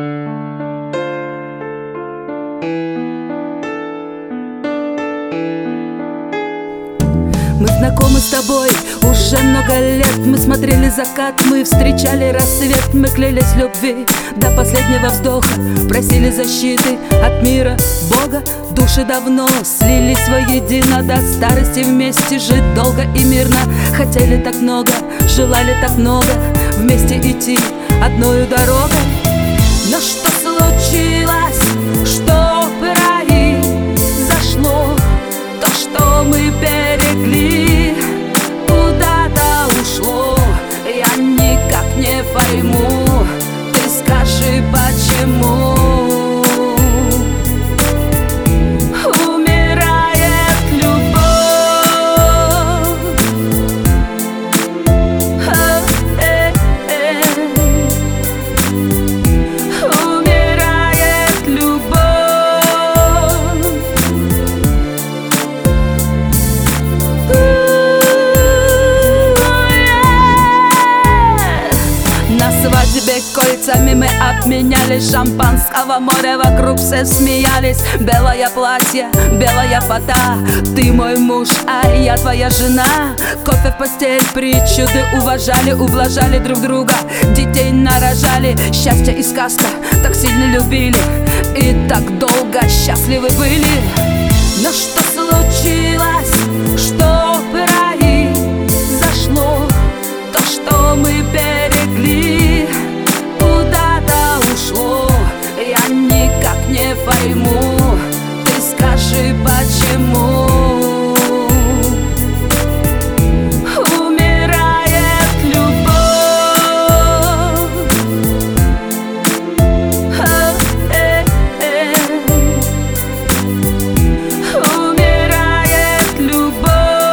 Мы знакомы с тобой уже много лет. Мы смотрели закат, мы встречали рассвет. Мы клялись в любви до последнего вздоха, просили защиты от мира, Бога. Души давно слились воедино, до старости вместе жить долго и мирно. Хотели так много, желали так много, вместе идти одною дорогой. Но что случилось, что произошло? То, что мы берегли, куда-то ушло. Я никак не пойму, ты скажи, почему умирает любовь. Умирает любовь. На свадьбе кольцами мы обменялись, шампанского море вокруг все смеялись. Белое платье, белая фата, ты мой муж, а я твоя жена. Кофе в постель, причуды уважали, ублажали друг друга, детей нарожали. Счастье и сказка, так сильно любили и так долго счастливы были. Но что случилось, что произошло? То, что мы берегли, куда-то ушло. Я никак не пойму, ты скажи, почему умирает любовь. Умирает любовь.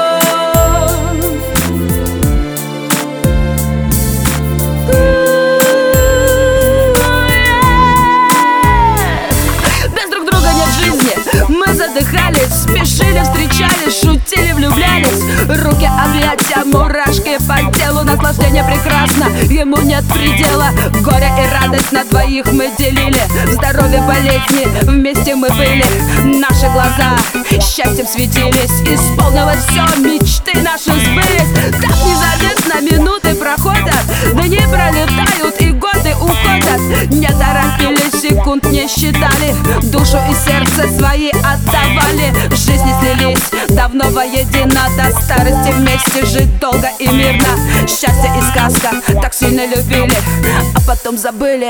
Мы задыхались, спешили, встречались, шутили, влюблялись. Руки, объятия, мурашки по телу, наслаждение прекрасно, ему нет предела. Горе и радость на двоих мы делили, здоровье, болезни, вместе мы были. Наши глаза счастьем светились, исполнилось все, мечты наши сбылись. Так незаметно минуты проходят, дни пролетают и годы уходят. Не торопились, секунд не считали, душу и сердце свои отдавали. В жизни слились, давно воедино, до старости вместе жить долго и мирно. Счастье и сказка, так сильно любили, а потом забыли.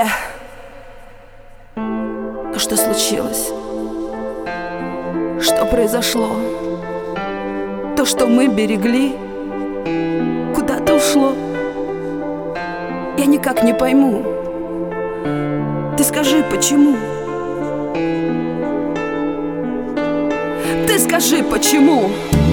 Но что случилось? Что произошло? То, что мы берегли, куда-то ушло. Я никак не пойму, ты скажи, почему? Ты скажи, почему?